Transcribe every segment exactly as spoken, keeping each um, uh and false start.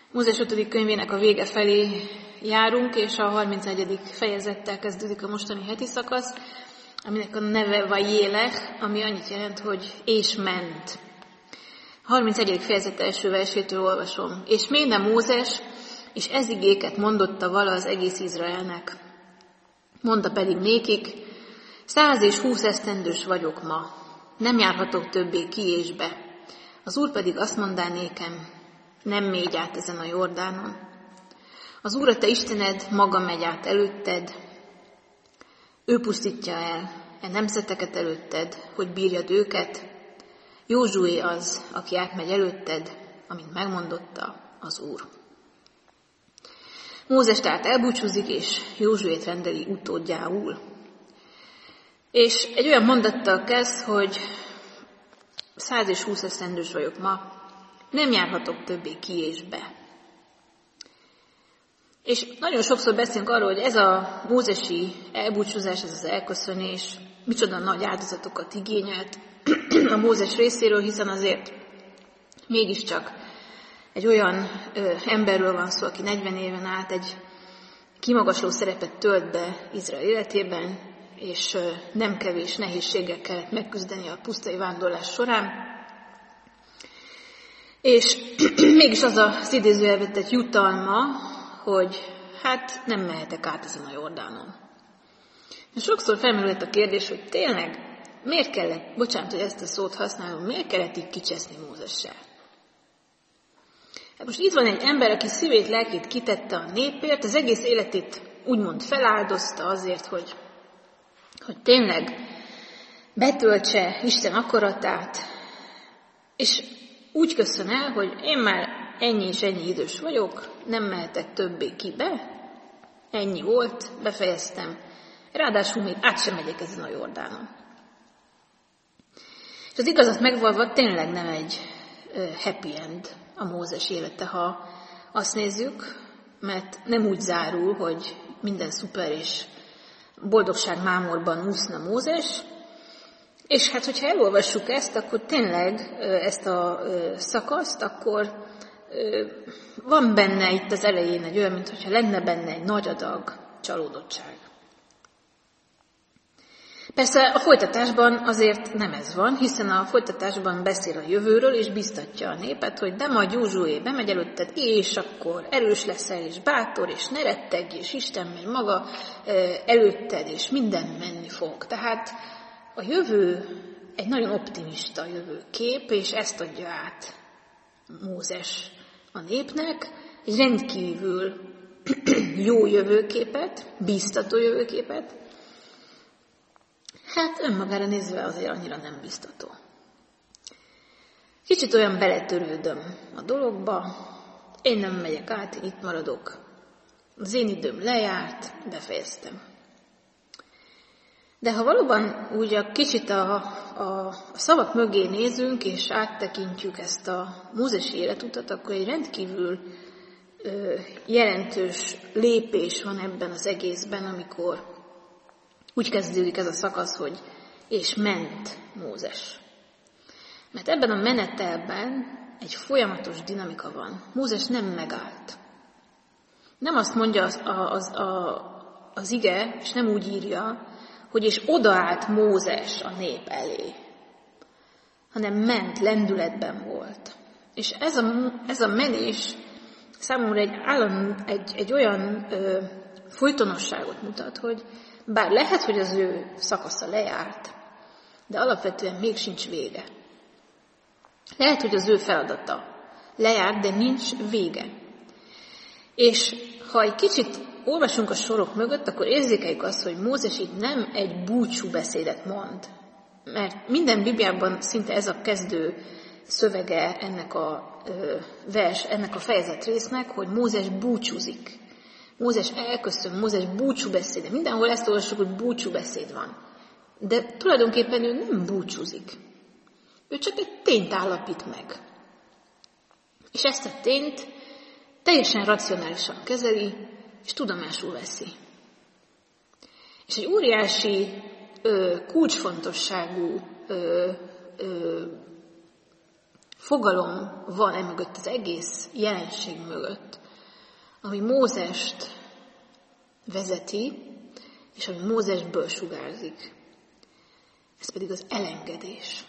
Mózes ötödik könyvének a vége felé járunk, és a harmincegyedik fejezettel kezdődik a mostani heti szakasz, aminek a neve Vajélech, ami annyit jelent, hogy és ment. A harmincegyedik fejezet első versétől olvasom. És méne Mózes, és ez igéket mondotta vala az egész Izraelnek. Mondta pedig nékik, száz és húsz esztendős vagyok ma, nem járhatok többé ki és be. Az Úr pedig azt mondá nékem, nem mégy át ezen a Jordánon. Az Úr, a te Istened maga megy át előtted, ő pusztítja el e nemzeteket előtted, hogy bírjad őket. Józsué az, aki átmegy előtted, amint megmondotta az Úr. Mózes tehát elbúcsúzik, és Józsuét rendeli utódjául. És egy olyan mondattal kezd, hogy száz és húsz esztendős vagyok ma, nem járhatok többé ki és be. És nagyon sokszor beszélünk arról, hogy ez a mózesi elbúcsúzás, ez az elköszönés, micsoda nagy áldozatokat igényelt a Mózes részéről, hiszen azért mégiscsak egy olyan ö, emberről van szó, aki negyven éven át egy kimagasló szerepet tölt be Izrael életében, és ö, nem kevés nehézséggel kellett megküzdeni a pusztai vándorlás során. És mégis az az idézőjelben tett jutalma, hogy hát nem mehetek át ezen a Jordánon. És sokszor felmerült a kérdés, hogy tényleg miért kellett, bocsánat, hogy ezt a szót használom, miért kellett így kicseszni Mózessel? Hát most itt van egy ember, aki szívét, lelkét kitette a népért, az egész életét úgymond feláldozta azért, hogy, hogy tényleg betöltse Isten akaratát, és úgy köszön el, hogy én már ennyi és ennyi idős vagyok, nem mehetek többé ki be, ennyi volt, befejeztem, ráadásul még át sem megyek ezen a Jordánon. És az igazat megvalva tényleg nem egy happy end a Mózes élete, ha azt nézzük, mert nem úgy zárul, hogy minden szuper és boldogság mámorban úszna Mózes, és hát, hogyha elolvassuk ezt, akkor tényleg ezt a szakaszt, akkor van benne itt az elején egy olyan, mintha lenne benne egy nagy adag csalódottság. Persze a folytatásban azért nem ez van, hiszen a folytatásban beszél a jövőről, és biztatja a népet, hogy de majd Józsué bemegy előtted, és akkor erős leszel, és bátor, és ne rettegj, és Isten megy maga előtted, és minden menni fog. Tehát a jövő egy nagyon optimista jövőkép, és ezt adja át Mózes a népnek, egy rendkívül jó jövőképet, bíztató jövőképet. Hát önmagára nézve azért annyira nem biztató. Kicsit olyan beletörődöm a dologba, én nem megyek át, én itt maradok. Az én időm lejárt, befejeztem. De ha valóban úgy a kicsit a, a, a szavak mögé nézünk, és áttekintjük ezt a mózesi életutat, akkor egy rendkívül ö, jelentős lépés van ebben az egészben, amikor úgy kezdődik ez a szakasz, hogy és ment Mózes. Mert ebben a menetelben egy folyamatos dinamika van. Mózes nem megállt. Nem azt mondja az, az, az, az ige, és nem úgy írja, hogy és odaállt Mózes a nép elé, hanem ment, lendületben volt. És ez a, ez a menés számomra egy, állam, egy, egy olyan ö, folytonosságot mutat, hogy bár lehet, hogy az ő szakasza lejárt, de alapvetően még sincs vége. Lehet, hogy az ő feladata lejárt, de nincs vége. És ha egy kicsit olvasunk a sorok mögött, akkor érzékeljük azt, hogy Mózes itt nem egy búcsú beszédet mond. Mert minden Bibliában szinte ez a kezdő szövege ennek a ö, vers, ennek a fejezet résznek, hogy Mózes búcsúzik. Mózes elköszön, Mózes búcsúbeszéde. Mindenhol ezt olvassuk, hogy búcsúbeszéd van. De tulajdonképpen ő nem búcsúzik. Ő csak egy tényt állapít meg. És ezt a tényt teljesen racionálisan kezeli, és tudomásul veszi. És egy óriási, ö, kulcsfontosságú ö, ö, fogalom van e mögött, az egész jelenség mögött, ami Mózest vezeti, és ami Mózesből sugárzik. Ez pedig az elengedés.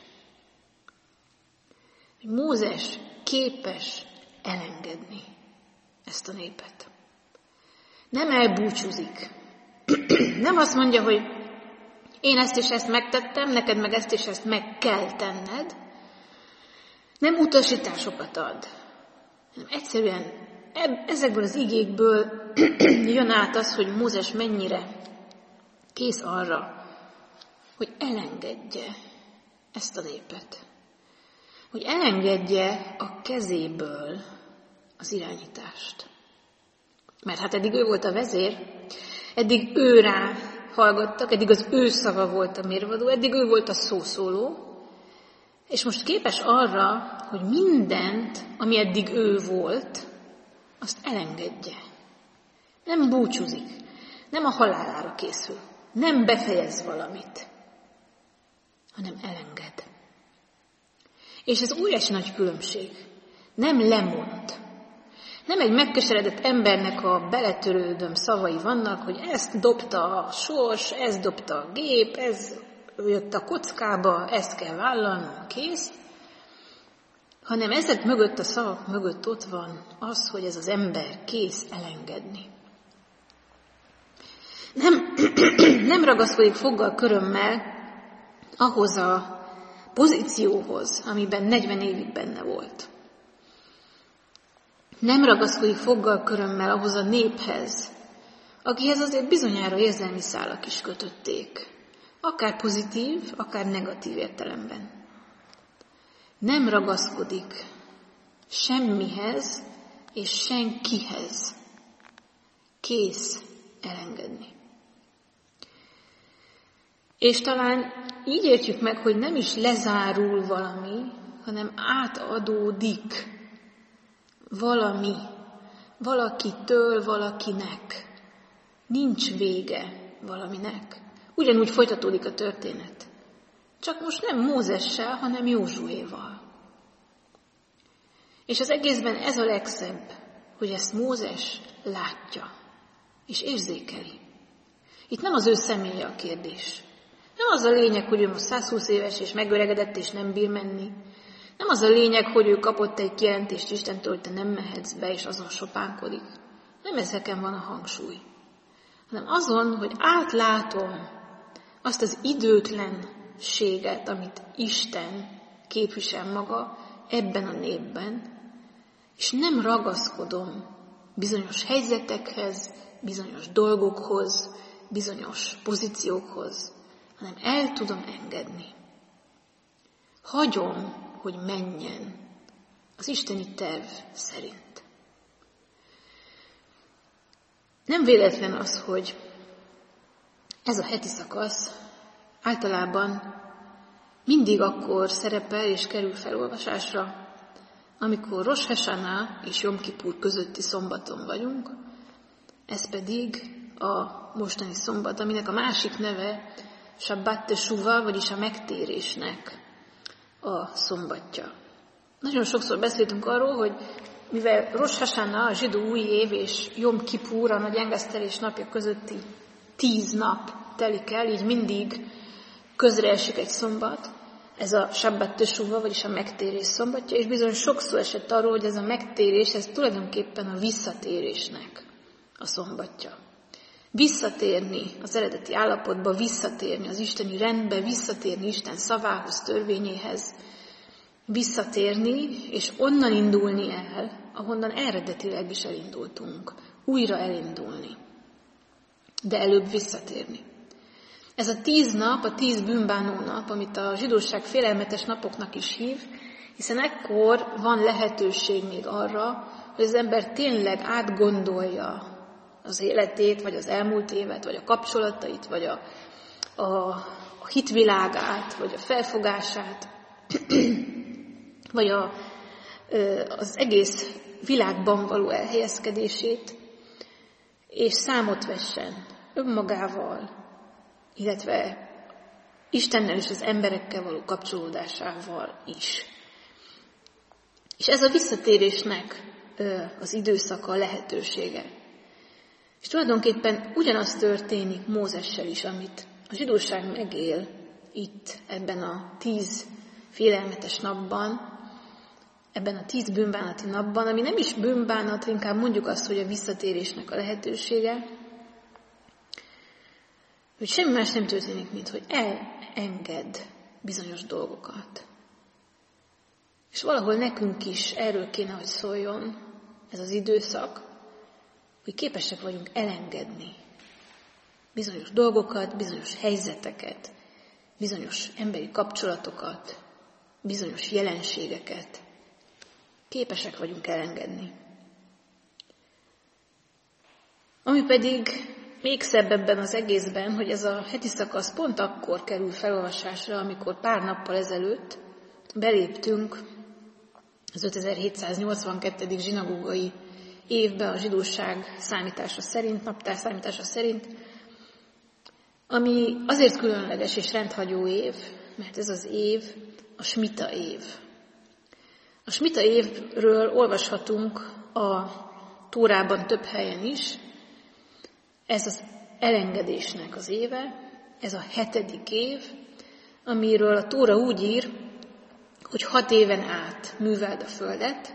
Mózes képes elengedni ezt a népet. Nem elbúcsúzik. Nem azt mondja, hogy én ezt és ezt megtettem, neked meg ezt és ezt meg kell tenned. Nem utasításokat ad. Hanem egyszerűen ezekből az igékből jön át az, hogy Mózes mennyire kész arra, hogy elengedje ezt a népet. Hogy elengedje a kezéből az irányítást. Mert hát eddig ő volt a vezér, eddig ő rá hallgattak, eddig az ő szava volt a mérvadó, eddig ő volt a szószóló, és most képes arra, hogy mindent, ami eddig ő volt, azt elengedje. Nem búcsúzik, nem a halálára készül, nem befejez valamit, hanem elenged. És ez óriási nagy különbség. Nem lemond. Nem egy megkeseredett embernek a beletörődöm szavai vannak, hogy ezt dobta a sors, ezt dobta a gép, ez jött a kockába, ezt kell vállalnom, kész. Hanem ezek mögött, a szavak mögött ott van az, hogy ez az ember kész elengedni. Nem, nem ragaszkodik foggal körömmel ahhoz a pozícióhoz, amiben negyven évig benne volt. Nem ragaszkodik foggal körömmel ahhoz a néphez, akihez azért bizonyára érzelmi szálak is kötötték. Akár pozitív, akár negatív értelemben. Nem ragaszkodik semmihez és senkihez. Kész elengedni. És talán így értjük meg, hogy nem is lezárul valami, hanem átadódik valami, valakitől valakinek. Nincs vége valaminek. Ugyanúgy folytatódik a történet. Csak most nem Mózessel, hanem Józsuéval. És az egészben ez a legszebb, hogy ezt Mózes látja és érzékeli. Itt nem az ő személye a kérdés. Nem az a lényeg, hogy ő most százhúsz éves és megöregedett és nem bír menni. Nem az a lényeg, hogy ő kapott egy kijelentést Istentől, hogy te nem mehetsz be, és azon sopánkodik. Nem ezeken van a hangsúly. Hanem azon, hogy átlátom azt az időtlenséget, amit Isten képvisel maga ebben a népben, és nem ragaszkodom bizonyos helyzetekhez, bizonyos dolgokhoz, bizonyos pozíciókhoz, hanem el tudom engedni. Hagyom, hogy menjen az isteni terv szerint. Nem véletlen az, hogy ez a heti szakasz általában mindig akkor szerepel és kerül felolvasásra, amikor Rosh Hashanah és Jom Kipur közötti szombaton vagyunk, ez pedig a mostani szombat, aminek a másik neve Shabbat Teshuva, vagyis a megtérésnek a szombatja. Nagyon sokszor beszéltünk arról, hogy mivel Rosh Hashanah, a zsidó új év, és Jom Kipur, a nagy engesztelés napja közötti tíz nap telik el, így mindig közreesik egy szombat, ez a Shabbat Teshuva, vagyis a megtérés szombatja, és bizony sokszor esett arról, hogy ez a megtérés, ez tulajdonképpen a visszatérésnek a szombatja. Visszatérni az eredeti állapotba, visszatérni az isteni rendbe, visszatérni Isten szavához, törvényéhez, visszatérni, és onnan indulni el, ahonnan eredetileg is elindultunk, újra elindulni, de előbb visszatérni. Ez a tíz nap, a tíz bűnbánó nap, amit a zsidóság félelmetes napoknak is hív, hiszen ekkor van lehetőség még arra, hogy az ember tényleg átgondolja az életét, vagy az elmúlt évet, vagy a kapcsolatait, vagy a, a, a hitvilágát, vagy a felfogását, vagy a, az egész világban való elhelyezkedését, és számot vessen önmagával, illetve Istennel és az emberekkel való kapcsolódásával is. És ez a visszatérésnek az időszaka, a lehetősége. És tulajdonképpen ugyanaz történik Mózessel is, amit a zsidóság megél itt, ebben a tíz félelmetes napban, ebben a tíz bűnbánati napban, ami nem is bűnbánat, inkább mondjuk azt, hogy a visszatérésnek a lehetősége, hogy semmi más nem történik, mint hogy elenged bizonyos dolgokat. És valahol nekünk is erről kéne, hogy szóljon ez az időszak, hogy képesek vagyunk elengedni bizonyos dolgokat, bizonyos helyzeteket, bizonyos emberi kapcsolatokat, bizonyos jelenségeket. Képesek vagyunk elengedni. Ami pedig még szebb ebben az egészben, hogy ez a heti szakasz pont akkor kerül felolvasásra, amikor pár nappal ezelőtt beléptünk az ötezer-hétszáznyolcvankettedik zsinagógai évbe a zsidóság számítása szerint, naptár számítása szerint, ami azért különleges és rendhagyó év, mert ez az év a smita év. A smita évről olvashatunk a Tórában több helyen is. Ez az elengedésnek az éve, ez a hetedik év, amiről a Tóra úgy ír, hogy hat éven át műveld a földet,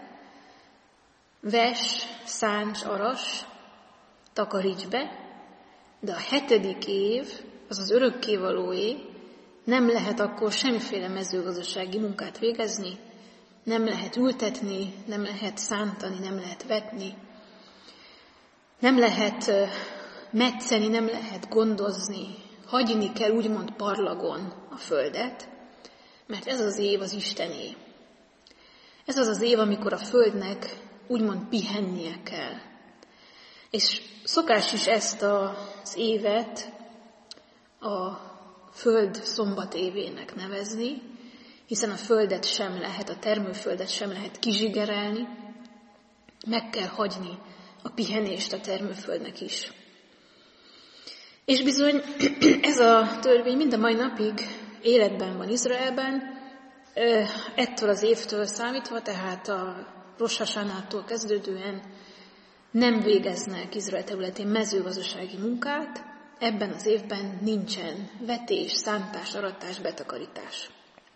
ves, szánts, aras, takaríts be, de a hetedik év, az az örökkévalóé, nem lehet akkor semmiféle mezőgazdasági munkát végezni, nem lehet ültetni, nem lehet szántani, nem lehet vetni, nem lehet metszeni, nem lehet gondozni, hagyni kell úgymond parlagon a földet, mert ez az év az Istené. Ez az az év, amikor a földnek úgymond pihennie kell. És szokás is ezt az évet a föld szombatévének nevezni, hiszen a földet sem lehet, a termőföldet sem lehet kizsigerelni, meg kell hagyni a pihenést a termőföldnek is. És bizony ez a törvény mind a mai napig életben van Izraelben, ettől az évtől számítva, tehát a Rosh Hashanától kezdődően nem végeznek Izrael területén mezőgazdasági munkát, ebben az évben nincsen vetés, szántás, aratás, betakarítás.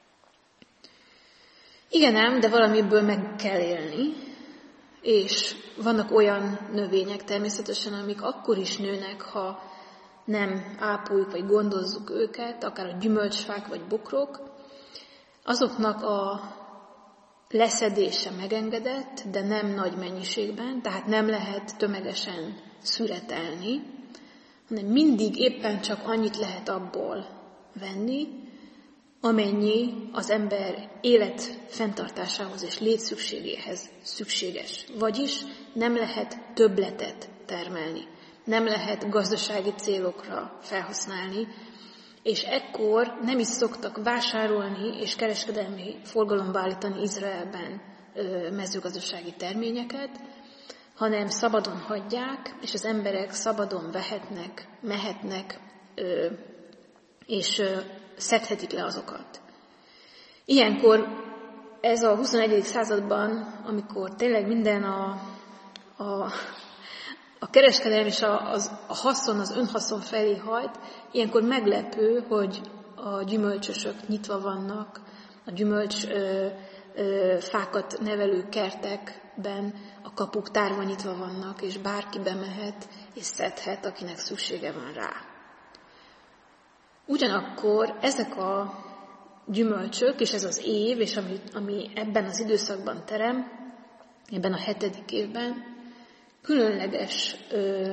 Igen ám, de valamiből meg kell élni, és vannak olyan növények természetesen, amik akkor is nőnek, ha nem ápoljuk vagy gondozzuk őket, akár a gyümölcsfák vagy bokrok, azoknak a leszedése megengedett, de nem nagy mennyiségben, tehát nem lehet tömegesen szüretelni, hanem mindig éppen csak annyit lehet abból venni, amennyi az ember élet fenntartásához és létszükségéhez szükséges. Vagyis nem lehet többletet termelni, nem lehet gazdasági célokra felhasználni, és ekkor nem is szoktak vásárolni és kereskedelmi forgalomba állítani Izraelben mezőgazdasági terményeket, hanem szabadon hagyják, és az emberek szabadon vehetnek, mehetnek, és szedhetik le azokat. Ilyenkor ez a huszonegyedik században, amikor tényleg minden a, a, a kereskedelem és a, az, a haszon, az önhaszon felé hajt, ilyenkor meglepő, hogy a gyümölcsösök nyitva vannak, a gyümölcs ö, ö, fákat nevelő kertekben a kapuk tárva nyitva vannak, és bárki bemehet és szedhet, akinek szüksége van rá. Ugyanakkor ezek a gyümölcsök, és ez az év, és ami, ami ebben az időszakban terem, ebben a hetedik évben, különleges ö,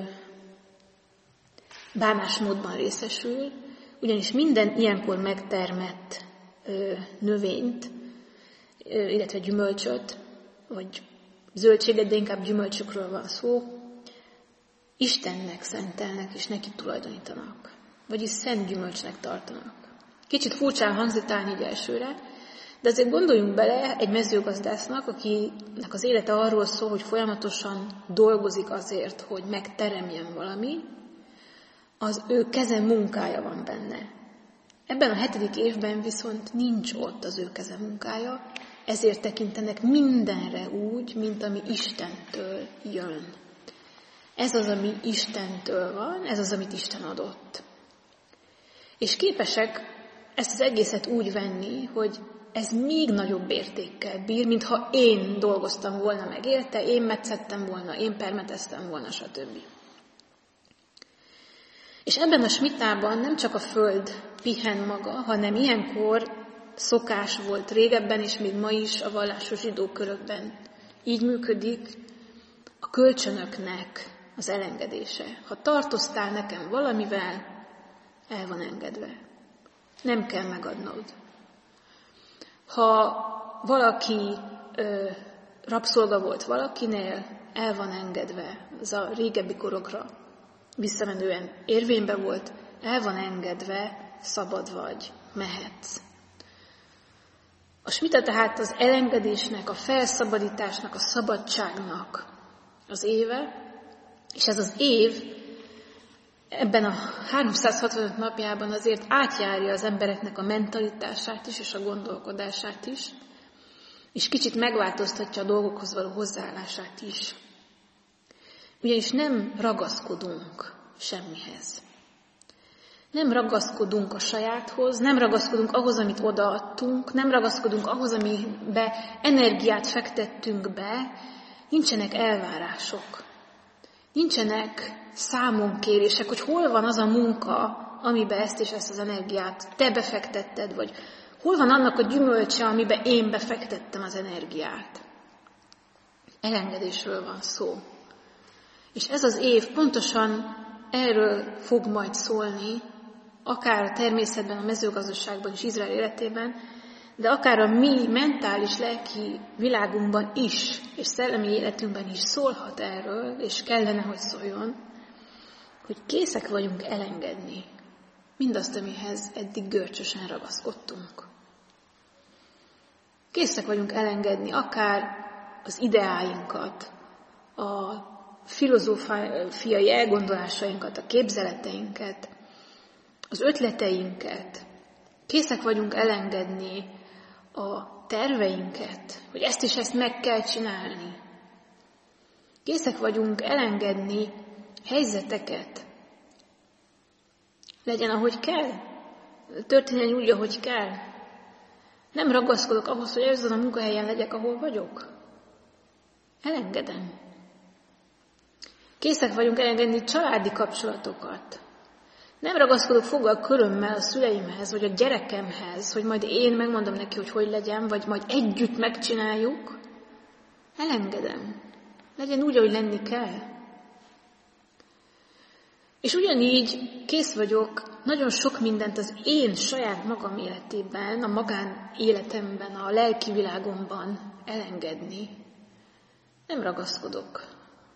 bánásmódban részesül, ugyanis minden ilyenkor megtermett ö, növényt, ö, illetve gyümölcsöt, vagy zöldséget, de inkább gyümölcsökről van szó, Istennek szentelnek és neki tulajdonítanak, vagyis szent gyümölcsnek tartanak. Kicsit furcsán hangzik talán így elsőre, de azért gondoljunk bele egy mezőgazdásznak, akinek az élete arról szól, hogy folyamatosan dolgozik azért, hogy megteremjen valami, az ő keze munkája van benne. Ebben a hetedik évben viszont nincs ott az ő keze munkája, ezért tekintenek mindenre úgy, mint ami Istentől jön. Ez az, ami Istentől van, ez az, amit Isten adott. És képesek ezt az egészet úgy venni, hogy ez még nagyobb értékkel bír, mintha én dolgoztam volna meg érte, én metszettem volna, én permeteztem volna, stb. És ebben a smitában nem csak a föld pihen maga, hanem ilyenkor szokás volt régebben, és még ma is a vallásos zsidó körökben. Így működik a kölcsönöknek az elengedése. Ha tartoztál nekem valamivel, el van engedve. Nem kell megadnod. Ha valaki ö, rabszolga volt valakinél, el van engedve. Ez a régebbi korokra visszamenően érvényben volt, el van engedve, szabad vagy, mehetsz. A smita tehát az elengedésnek, a felszabadításnak, a szabadságnak az éve, és ez az év ebben a háromszázhatvanöt napjában azért átjárja az embereknek a mentalitását is, és a gondolkodását is, és kicsit megváltoztatja a dolgokhoz való hozzáállását is. Ugyanis nem ragaszkodunk semmihez. Nem ragaszkodunk a sajáthoz, nem ragaszkodunk ahhoz, amit odaadtunk, nem ragaszkodunk ahhoz, amibe energiát fektettünk be, nincsenek elvárások. Nincsenek számonkérések, hogy hol van az a munka, amiben ezt és ezt az energiát te befektetted, vagy hol van annak a gyümölcse, amiben én befektettem az energiát. Elengedésről van szó. És ez az év pontosan erről fog majd szólni, akár a természetben, a mezőgazdaságban és Izrael életében, de akár a mi mentális, lelki világunkban is, és szellemi életünkben is szólhat erről, és kellene, hogy szóljon, hogy készek vagyunk elengedni mindazt, amihez eddig görcsösen ragaszkodtunk. Készek vagyunk elengedni akár az ideáinkat, a filozófiai elgondolásainkat, a képzeleteinket, az ötleteinket. Készek vagyunk elengedni a terveinket, hogy ezt és ezt meg kell csinálni. Készek vagyunk elengedni helyzeteket. Legyen, ahogy kell. Történjen úgy, ahogy kell. Nem ragaszkodok ahhoz, hogy azon a munkahelyen legyek, ahol vagyok. Elengedem. Készek vagyunk elengedni családi kapcsolatokat. Nem ragaszkodok foggal körömmel a szüleimhez, vagy a gyerekemhez, hogy majd én megmondom neki, hogy hogy legyen, vagy majd együtt megcsináljuk. Elengedem. Legyen úgy, ahogy lenni kell. És ugyanígy kész vagyok nagyon sok mindent az én saját magam életében, a magán életemben, a lelki világomban elengedni. Nem ragaszkodok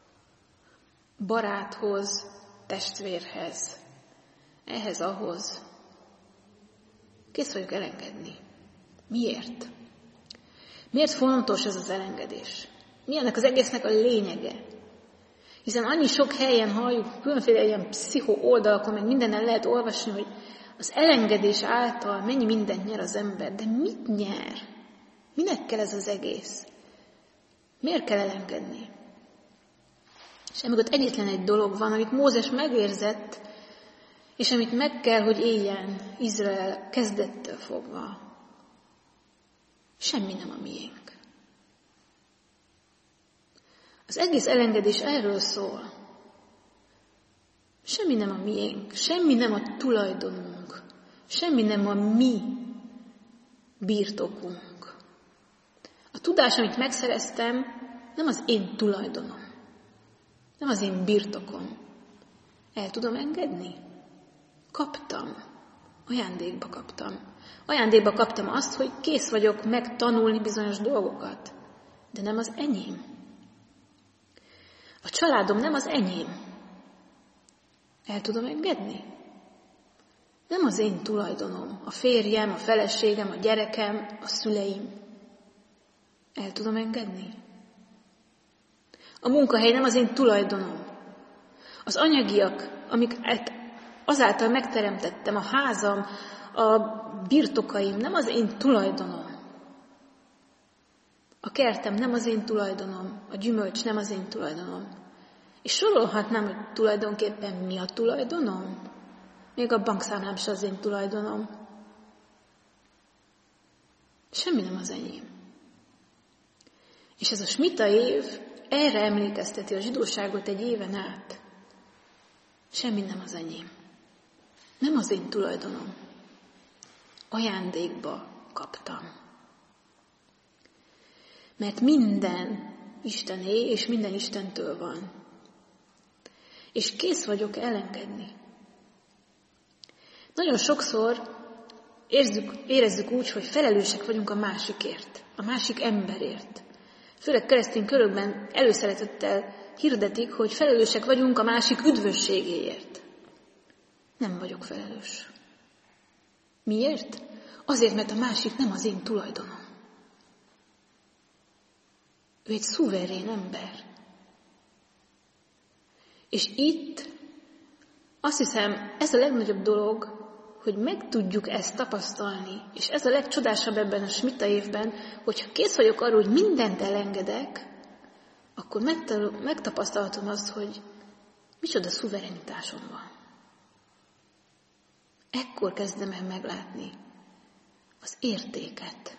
baráthoz, testvérhez, ehhez, ahhoz. Kész vagyok elengedni. Miért? Miért fontos ez az elengedés? Mi ennek az egésznek a lényege? Hiszen annyi sok helyen halljuk, különféle ilyen pszicho oldalakon, meg mindenen lehet olvasni, hogy az elengedés által mennyi mindent nyer az ember. De mit nyer? Minek kell ez az egész? Miért kell elengedni? És emögött egyetlen egy dolog van, amit Mózes megérzett, és amit meg kell, hogy éljen Izrael kezdettől fogva. Semmi nem a miénk. Az egész elengedés erről szól. Semmi nem a miénk, semmi nem a tulajdonunk, semmi nem a mi birtokunk. A tudás, amit megszereztem, nem az én tulajdonom, nem az én birtokom. El tudom engedni? Kaptam. Ajándékba kaptam. Ajándékba kaptam azt, hogy kész vagyok megtanulni bizonyos dolgokat, de nem az enyém. A családom nem az enyém. El tudom engedni? Nem az én tulajdonom. A férjem, a feleségem, a gyerekem, a szüleim. El tudom engedni? A munkahely nem az én tulajdonom. Az anyagiak, amiket azáltal megteremtettem, a házam, a birtokaim, nem az én tulajdonom. A kertem nem az én tulajdonom, a gyümölcs nem az én tulajdonom. És sorolhatnám, hogy tulajdonképpen mi a tulajdonom? Még a bankszámlám se az én tulajdonom. Semmi nem az enyém. És ez a smita év erre emlékezteti a zsidóságot egy éven át. Semmi nem az enyém. Nem az én tulajdonom. Ajándékba kaptam. Mert minden Istené, és minden Istentől van. És kész vagyok elengedni. Nagyon sokszor érzük, érezzük úgy, hogy felelősek vagyunk a másikért, a másik emberért. Főleg keresztény körökben előszeretettel hirdetik, hogy felelősek vagyunk a másik üdvösségéért. Nem vagyok felelős. Miért? Azért, mert a másik nem az én tulajdonom. Ő egy szuverén ember. És itt azt hiszem, ez a legnagyobb dolog, hogy meg tudjuk ezt tapasztalni, és ez a legcsodásabb ebben a smita évben, hogyha kész vagyok arra, hogy mindent elengedek, akkor megtapasztalhatom azt, hogy micsoda szuverenitásom van. Ekkor kezdem el meglátni az értéket.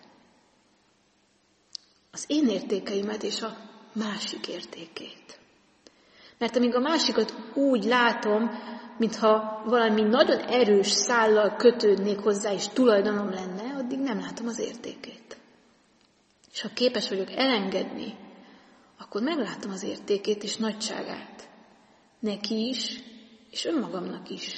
Az én értékeimet és a másik értékét. Mert amíg a másikat úgy látom, mintha valami nagyon erős szállal kötődnék hozzá, és tulajdonom lenne, addig nem látom az értékét. És ha képes vagyok elengedni, akkor meglátom az értékét és nagyságát. Neki is, és önmagamnak is.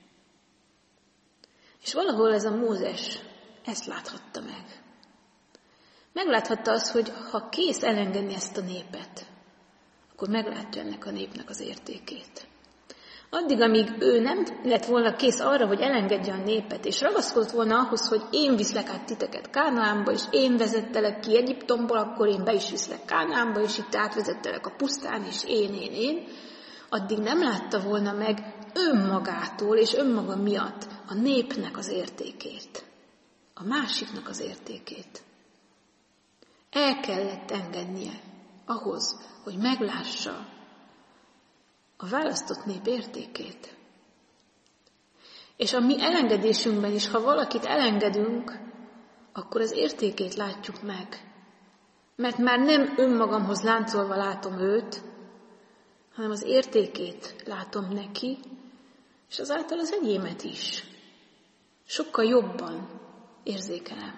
És valahol ez a Mózes ezt láthatta meg. Megláthatta azt, hogy ha kész elengedni ezt a népet, akkor meglátja ennek a népnek az értékét. Addig, amíg ő nem lett volna kész arra, hogy elengedje a népet, és ragaszkodott volna ahhoz, hogy én viszlek át titeket Kánaánba, és én vezettelek ki Egyiptomból, akkor én be is viszlek Kánaánba, és itt átvezettelek a pusztán, és én, én, én, addig nem látta volna meg önmagától és önmaga miatt a népnek az értékét, a másiknak az értékét. El kellett engednie ahhoz, hogy meglássa a választott nép értékét. És a mi elengedésünkben is, ha valakit elengedünk, akkor az értékét látjuk meg. Mert már nem önmagamhoz láncolva látom őt, hanem az értékét látom neki, és azáltal az enyémet is. Sokkal jobban érzékelem.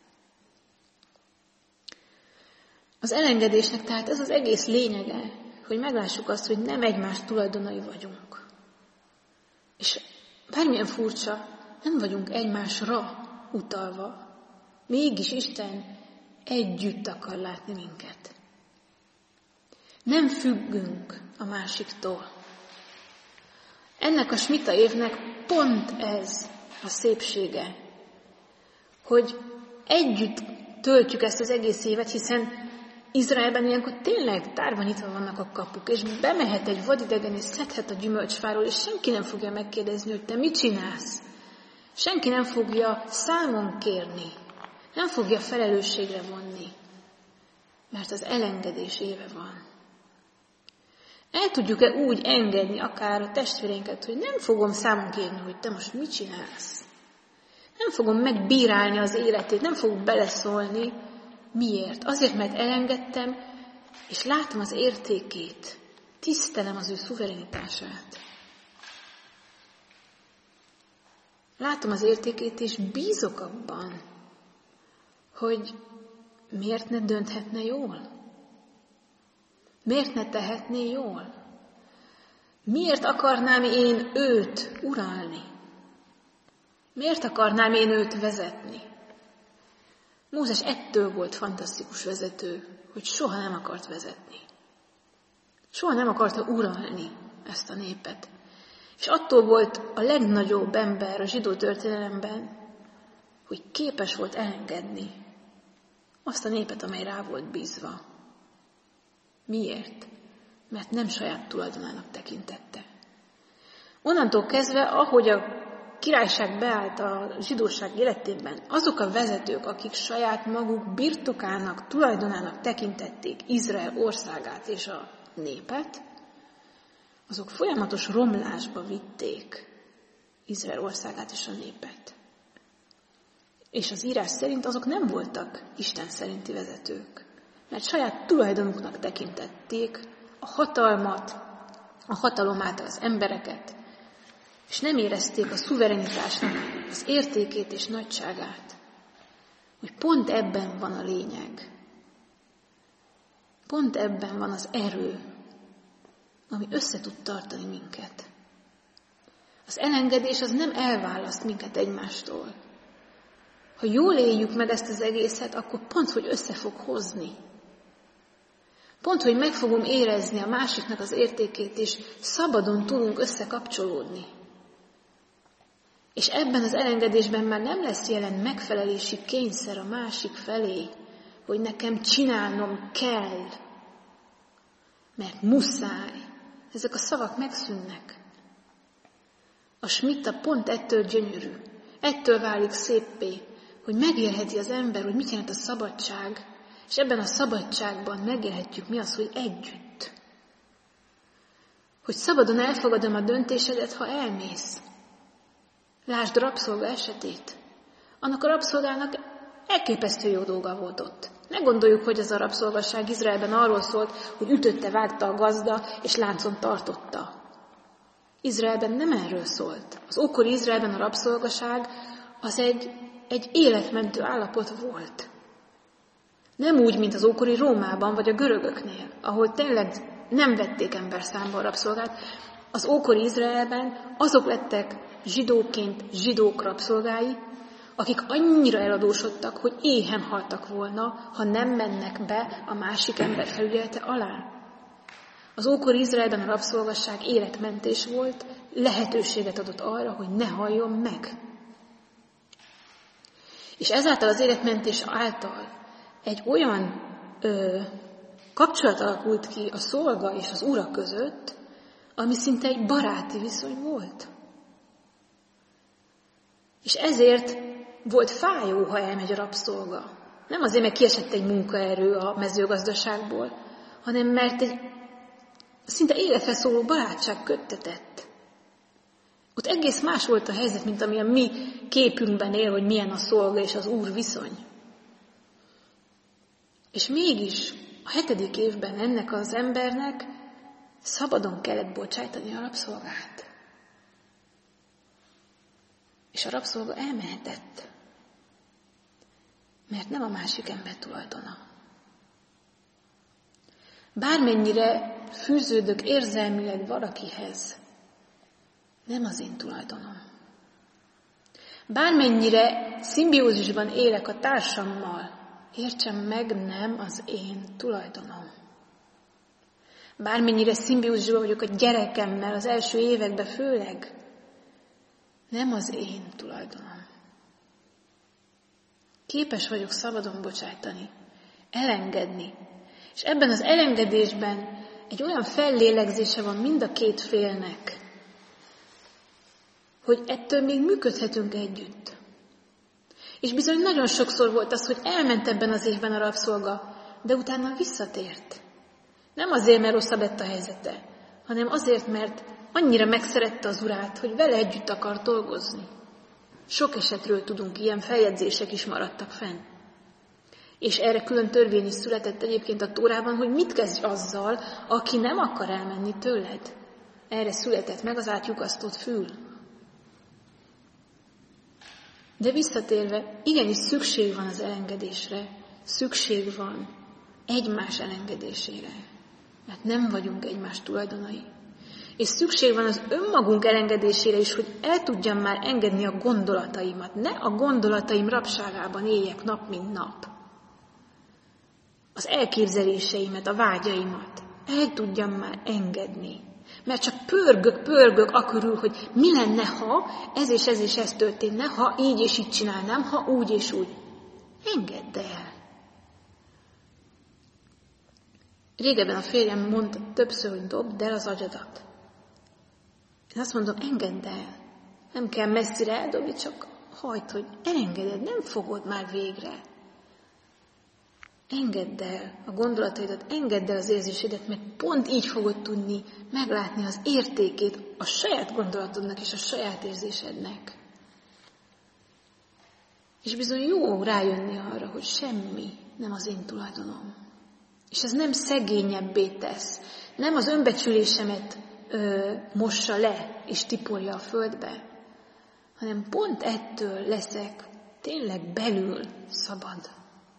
Az elengedésnek tehát ez az egész lényege, hogy meglássuk azt, hogy nem egymás tulajdonai vagyunk. És bármilyen furcsa, nem vagyunk egymásra utalva, mégis Isten együtt akar látni minket. Nem függünk a másiktól. Ennek a smita évnek pont ez a szépsége, hogy együtt töltjük ezt az egész évet, hiszen Izraelben ilyenkor tényleg tárva nyitva vannak a kapuk, és bemehet egy vadidegen, és szedhet a gyümölcsfáról, és senki nem fogja megkérdezni, hogy te mit csinálsz. Senki nem fogja számon kérni, nem fogja felelősségre vonni, mert az elengedés éve van. El tudjuk-e úgy engedni akár a testvérénket, hogy nem fogom számon kérni, hogy te most mit csinálsz? Nem fogom megbírálni az életét, nem fogok beleszólni. Miért? Azért, mert elengedtem, és látom az értékét, tisztelem az ő szuverenitását. Látom az értékét, és bízok abban, hogy miért ne dönthetne jól? Miért ne tehetné jól? Miért akarnám én őt uralni? Miért akarnám én őt vezetni? Mózes ettől volt fantasztikus vezető, hogy soha nem akart vezetni. Soha nem akarta uralni ezt a népet. És attól volt a legnagyobb ember a zsidó történelemben, hogy képes volt elengedni azt a népet, amely rá volt bízva. Miért? Mert nem saját tulajdonának tekintette. Onnantól kezdve, ahogy a királyság beállt a zsidóság életében, azok a vezetők, akik saját maguk birtokának, tulajdonának tekintették Izrael országát és a népet, azok folyamatos romlásba vitték Izrael országát és a népet. És az írás szerint azok nem voltak Isten szerinti vezetők, mert saját tulajdonuknak tekintették a hatalmat, a hatalom által az embereket, és nem érezték a szuverenitásnak az értékét és nagyságát, hogy pont ebben van a lényeg. Pont ebben van az erő, ami össze tud tartani minket. Az elengedés az nem elválaszt minket egymástól. Ha jól éljük meg ezt az egészet, akkor pont, hogy össze fog hozni. Pont, hogy meg fogom érezni a másiknak az értékét, és szabadon tudunk összekapcsolódni. És ebben az elengedésben már nem lesz jelen megfelelési kényszer a másik felé, hogy nekem csinálnom kell, mert muszáj. Ezek a szavak megszűnnek. A smitta pont ettől gyönyörű, ettől válik széppé, hogy megélheti az ember, hogy mit jelent a szabadság, és ebben a szabadságban megélhetjük mi az, hogy együtt. Hogy szabadon elfogadom a döntésedet, ha elmész. Lásd rabszolga esetét. Annak a rabszolgának elképesztő jó dolga volt ott. Ne gondoljuk, hogy ez a rabszolgasság Izraelben arról szólt, hogy ütötte, vágta a gazda, és láncon tartotta. Izraelben nem erről szólt. Az ókori Izraelben a rabszolgaság az egy, egy életmentő állapot volt. Nem úgy, mint az ókori Rómában vagy a görögöknél, ahol tényleg nem vették ember számba a rabszolgát. Az ókori Izraelben azok lettek zsidóként zsidók rabszolgái, akik annyira eladósodtak, hogy éhen haltak volna, ha nem mennek be a másik ember felügyelete alá. Az ókori Izraelben a rabszolgasság életmentés volt, lehetőséget adott arra, hogy ne halljon meg. És ezáltal az életmentés által egy olyan ö, kapcsolat alakult ki a szolga és az ura között, ami szinte egy baráti viszony volt. És ezért volt fájó, ha elmegy a rabszolga. Nem azért, mert kiesett egy munkaerő a mezőgazdaságból, hanem mert egy szinte életre szóló barátság köttetett. Ott egész más volt a helyzet, mint ami a mi képünkben él, hogy milyen a szolga és az úr viszony. És mégis a hetedik évben ennek az embernek szabadon kellett bocsájtani a rabszolgát. És a rabszolga elmehetett, mert nem a másik ember tulajdona. Bármennyire fűződök érzelmileg valakihez, nem az én tulajdonom. Bármennyire szimbiózisban élek a társammal, értsem meg, nem az én tulajdonom. Bármennyire szimbiózisban vagyok a gyerekemmel az első években főleg, nem az én tulajdonom. Képes vagyok szabadon bocsájtani, elengedni. És ebben az elengedésben egy olyan fellélegzése van mind a két félnek, hogy ettől még működhetünk együtt. És bizony nagyon sokszor volt az, hogy elment ebben az évben a rabszolga, de utána visszatért. Nem azért, mert rosszabb lett a helyzete, hanem azért, mert annyira megszerette az urát, hogy vele együtt akar dolgozni. Sok esetről tudunk, ilyen feljegyzések is maradtak fenn. És erre külön törvény is született egyébként a Tórában, hogy mit kezdj azzal, aki nem akar elmenni tőled. Erre született meg az átlyukasztott fül. De visszatérve, igenis szükség van az elengedésre, szükség van egymás elengedésére, mert nem vagyunk egymás tulajdonai. És szükség van az önmagunk elengedésére is, hogy el tudjam már engedni a gondolataimat. Ne a gondolataim rabságában éljek nap, mint nap. Az elképzeléseimet, a vágyaimat el tudjam már engedni. Mert csak pörgök, pörgök akörül, hogy mi lenne, ha ez és ez és ez történne, ha így és így csinálnám, ha úgy és úgy. Engedd el. Régebben a férjem mondta többször, hogy dobd el az agyadat. Én azt mondom, engedd el. Nem kell messzire eldobni, csak hagyd, hogy elengeded, nem fogod már végre. Engedd el a gondolataidat, engedd el az érzésedet, mert pont így fogod tudni meglátni az értékét a saját gondolatodnak és a saját érzésednek. És bizony jó rájönni arra, hogy semmi nem az én tulajdonom. És ez nem szegényebbé tesz, nem az önbecsülésemet ö, mossa le és tipolja a földbe, hanem pont ettől leszek tényleg belül szabad.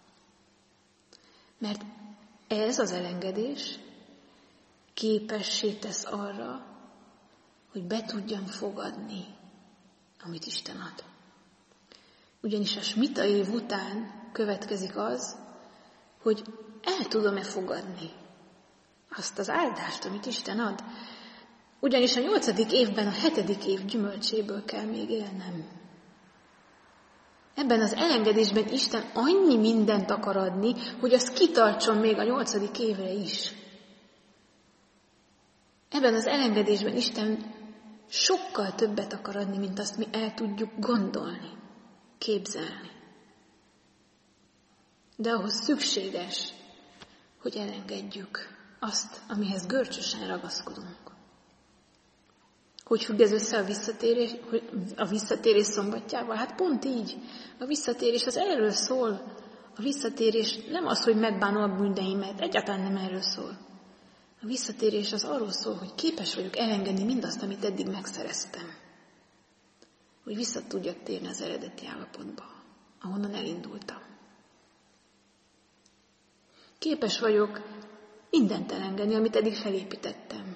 Mert ez az elengedés képessé tesz arra, hogy be tudjam fogadni, amit Isten ad. Ugyanis a smita év után következik az, hogy el tudom-e fogadni azt az áldást, amit Isten ad. Ugyanis a nyolcadik évben a hetedik év gyümölcséből kell még élnem. Ebben az elengedésben Isten annyi mindent akar adni, hogy az kitartson még a nyolcadik évre is. Ebben az elengedésben Isten sokkal többet akar adni, mint azt mi el tudjuk gondolni, képzelni. De ahhoz szükséges, hogy elengedjük azt, amihez görcsösen ragaszkodunk. Hogy függ ez össze a visszatérés, a visszatérés szombatjával? Hát pont így. A visszatérés az erről szól. A visszatérés nem az, hogy megbánom a bűneimet, egyáltalán nem erről szól. A visszatérés az arról szól, hogy képes vagyok elengedni mindazt, amit eddig megszereztem. Hogy vissza tudjak térni az eredeti állapotba, ahonnan elindultam. Képes vagyok mindent elengedni, amit eddig felépítettem.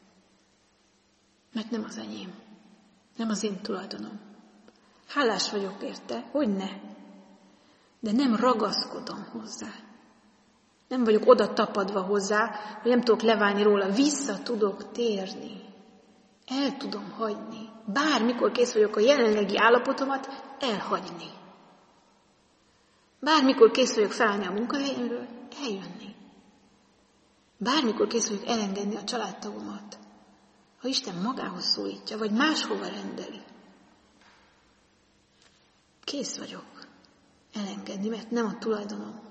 Mert nem az enyém, nem az én tulajdonom. Hálás vagyok érte, hogy ne, de nem ragaszkodom hozzá. Nem vagyok oda tapadva hozzá, hogy nem tudok leválni róla, vissza tudok térni. El tudom hagyni. Bármikor kész vagyok a jelenlegi állapotomat elhagyni. Bármikor kész vagyok felállni a munkahelyemről, eljönni. Bármikor kész vagyok elengedni a családtagomat, ha Isten magához szólítja, vagy máshova rendeli. Kész vagyok elengedni, mert nem a tulajdonom.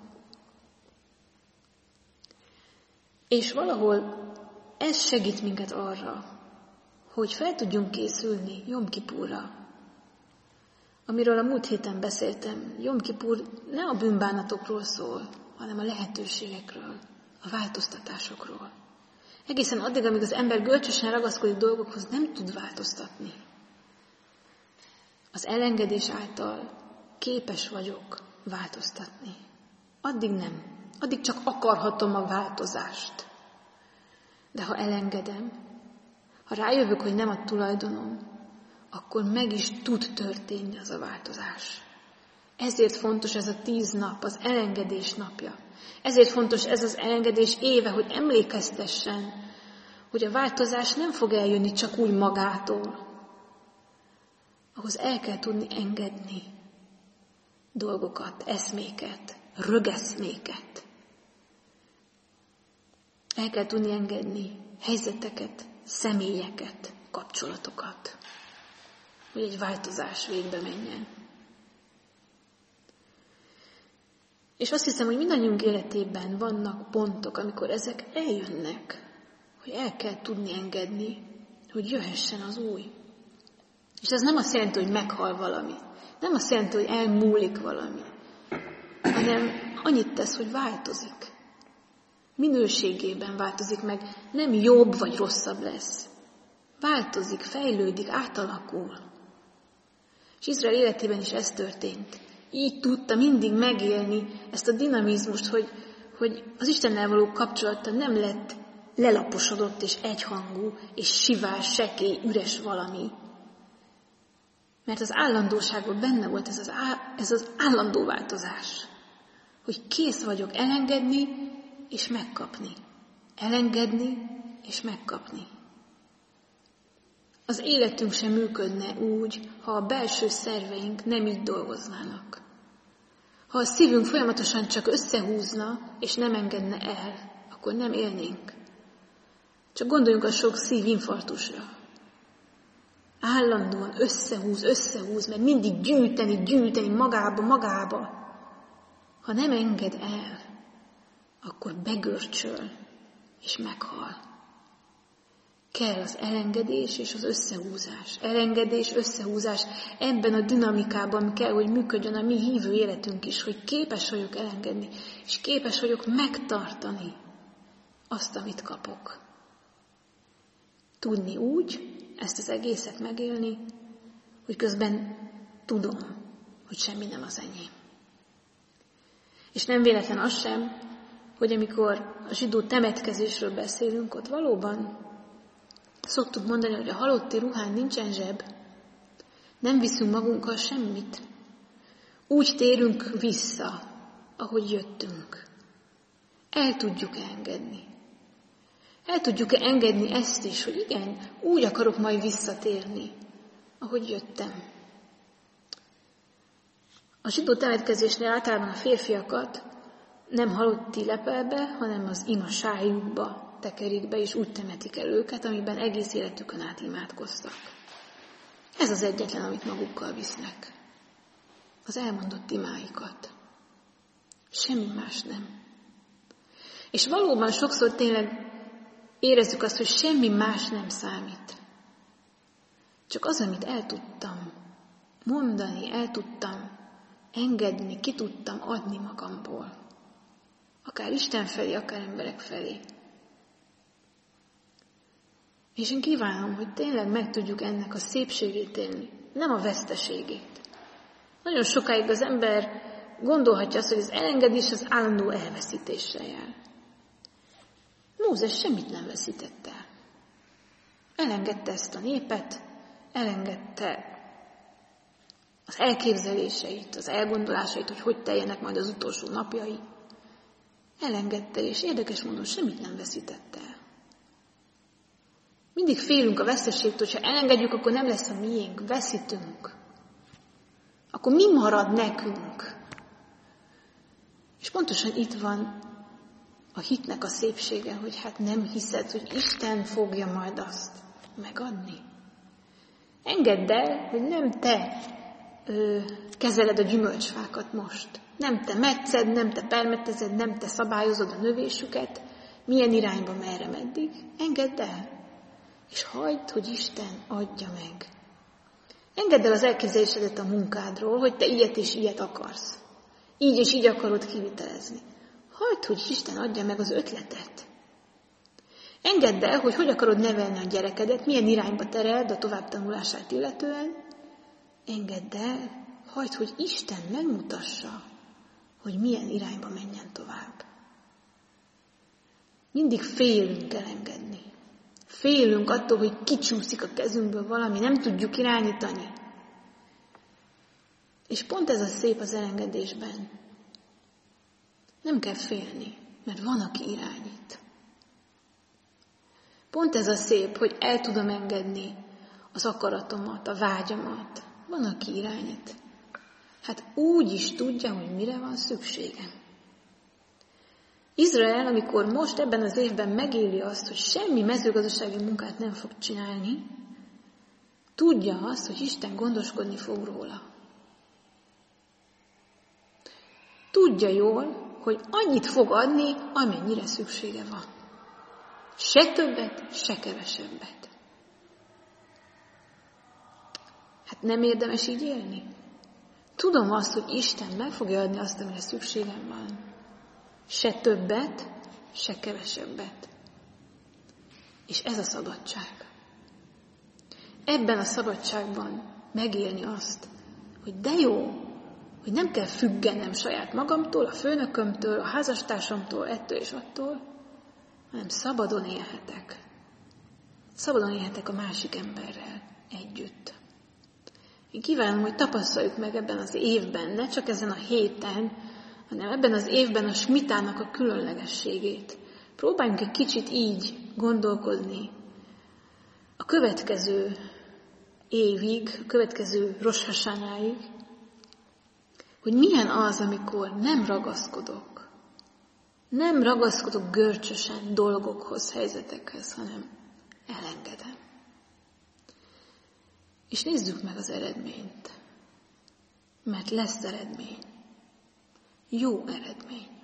És valahol ez segít minket arra, hogy fel tudjunk készülni Jom Kipurra. Amiről a múlt héten beszéltem, Jom Kipur ne a bűnbánatokról szól, hanem a lehetőségekről, a változtatásokról. Egészen addig, amíg az ember görcsösen ragaszkodik dolgokhoz, nem tud változtatni. Az elengedés által képes vagyok változtatni. Addig nem. Addig csak akarhatom a változást. De ha elengedem, ha rájövök, hogy nem a tulajdonom, akkor meg is tud történni az a változás. Ezért fontos ez a tíz nap, az elengedés napja. Ezért fontos ez az elengedés éve, hogy emlékeztessen, hogy a változás nem fog eljönni csak úgy magától. Ahhoz el kell tudni engedni dolgokat, eszméket, rögeszméket. El kell tudni engedni helyzeteket, személyeket, kapcsolatokat, hogy egy változás végbe menjen. És azt hiszem, hogy mindannyiunk életében vannak pontok, amikor ezek eljönnek, hogy el kell tudni engedni, hogy jöhessen az új. És ez nem azt jelenti, hogy meghal valami. Nem azt jelenti, hogy elmúlik valami. Hanem annyit tesz, hogy változik. Minőségében változik meg. Nem jobb vagy rosszabb lesz. Változik, fejlődik, átalakul. És Izrael életében is ez történt. Így tudta mindig megélni ezt a dinamizmust, hogy, hogy az Istennel való kapcsolata nem lett lelaposodott és egyhangú, és sivás, sekély, üres valami. Mert az állandóságban benne volt ez az, á, ez az állandó változás. Hogy kész vagyok elengedni és megkapni. Elengedni és megkapni. Az életünk sem működne úgy, ha a belső szerveink nem így dolgoznának. Ha a szívünk folyamatosan csak összehúzna, és nem engedne el, akkor nem élnénk. Csak gondoljunk a sok szívinfarktusra. állandóan összehúz, összehúz, mert mindig gyűjteni, gyűjteni magába, magába. Ha nem enged el, akkor begörcsöl és meghal. Kell az elengedés és az összehúzás. Elengedés, összehúzás. Ebben a dinamikában kell, hogy működjön a mi hívő életünk is, hogy képes vagyok elengedni, és képes vagyok megtartani azt, amit kapok. Tudni úgy, ezt az egészet megélni, hogy közben tudom, hogy semmi nem az enyém. És nem véletlen az sem, hogy amikor a zsidó temetkezésről beszélünk, ott valóban szoktuk mondani, hogy a halotti ruhán nincsen zseb, nem viszünk magunkkal semmit. Úgy térünk vissza, ahogy jöttünk. El tudjuk engedni. El tudjuk engedni ezt is, hogy igen, úgy akarok majd visszatérni, ahogy jöttem. A zsidó temetkezésnél általában a férfiakat nem halotti lepelbe, hanem az ima sájukba tekerik be, és úgy temetik el őket, amiben egész életükön át imádkoztak. Ez az egyetlen, amit magukkal visznek. Az elmondott imáikat. Semmi más nem. És valóban sokszor tényleg érezzük azt, hogy semmi más nem számít. Csak az, amit el tudtam mondani, el tudtam engedni, ki tudtam adni magamból. Akár Isten felé, akár emberek felé. És én kívánom, hogy tényleg meg tudjuk ennek a szépségét élni, nem a veszteségét. Nagyon sokáig az ember gondolhatja azt, hogy az elengedés az állandó elveszítéssel jár. Mózes semmit nem veszített el. Elengedte ezt a népet, elengedte az elképzeléseit, az elgondolásait, hogy hogy teljenek majd az utolsó napjai. Elengedte, és érdekes módon semmit nem veszített el. Mindig félünk a veszteségtől, hogyha elengedjük, akkor nem lesz a miénk, veszítünk. Akkor mi marad nekünk? És pontosan itt van a hitnek a szépsége, hogy hát nem hiszed, hogy Isten fogja majd azt megadni. Engedd el, hogy nem te ö, kezeled a gyümölcsfákat most. Nem te metszed, nem te permetezed, nem te szabályozod a növésüket, milyen irányba, merre, meddig. Engedd el. És hagyd, hogy Isten adja meg. Engedd el az elképzelésedet a munkádról, hogy te ilyet és ilyet akarsz. Így és így akarod kivitelezni. Hagyd, hogy Isten adja meg az ötletet. Engedd el, hogy hogy akarod nevelni a gyerekedet, milyen irányba tereld a továbbtanulását illetően. Engedd el, hagyd, hogy Isten megmutassa, hogy milyen irányba menjen tovább. Mindig félünk elengedni. Félünk attól, hogy kicsúszik a kezünkből valami, nem tudjuk irányítani. És pont ez a szép az elengedésben. Nem kell félni, mert van, aki irányít. Pont ez a szép, hogy el tudom engedni az akaratomat, a vágyamat. Van, aki irányít. Hát úgy is tudja, hogy mire van szükségem. Izrael, amikor most ebben az évben megéli azt, hogy semmi mezőgazdasági munkát nem fog csinálni, tudja azt, hogy Isten gondoskodni fog róla. Tudja jól, hogy annyit fog adni, amennyire szüksége van. Se többet, se kevesebbet. Hát nem érdemes így élni? Tudom azt, hogy Isten meg fogja adni azt, amire szükségem van. Se többet, se kevesebbet. És ez a szabadság. Ebben a szabadságban megélni azt, hogy de jó, hogy nem kell függenem saját magamtól, a főnökömtől, a házastársamtól, ettől és attól, hanem szabadon élhetek. Szabadon élhetek a másik emberrel együtt. Én kívánom, hogy tapasztaljuk meg ebben az évben, ne csak ezen a héten, hanem ebben az évben a smitának a különlegességét. Próbáljunk egy kicsit így gondolkodni a következő évig, a következő Rosh Hashanáig, hogy milyen az, amikor nem ragaszkodok. Nem ragaszkodok görcsösen dolgokhoz, helyzetekhez, hanem elengedem. És nézzük meg az eredményt. Mert lesz eredmény. Jó eredmény.